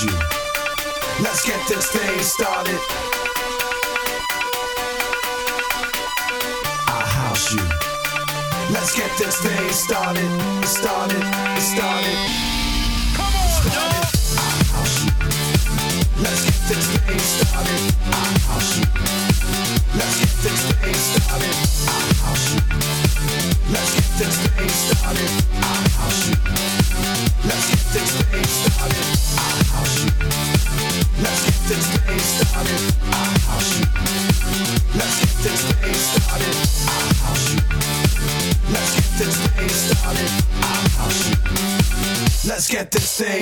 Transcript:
house you. Let's get this thing started. I house you. Let's get this thing started. Started. Come on, y'all. I house you. Let's get this thing started. I house you. Let's get this thing started. I house you. Let's get this thing started. I house you. Let's get this thing started. I house you. Let's get this thing started. I house you. Let's get this thing started. I house you. Let's get this thing started. I house you. Let's get this thing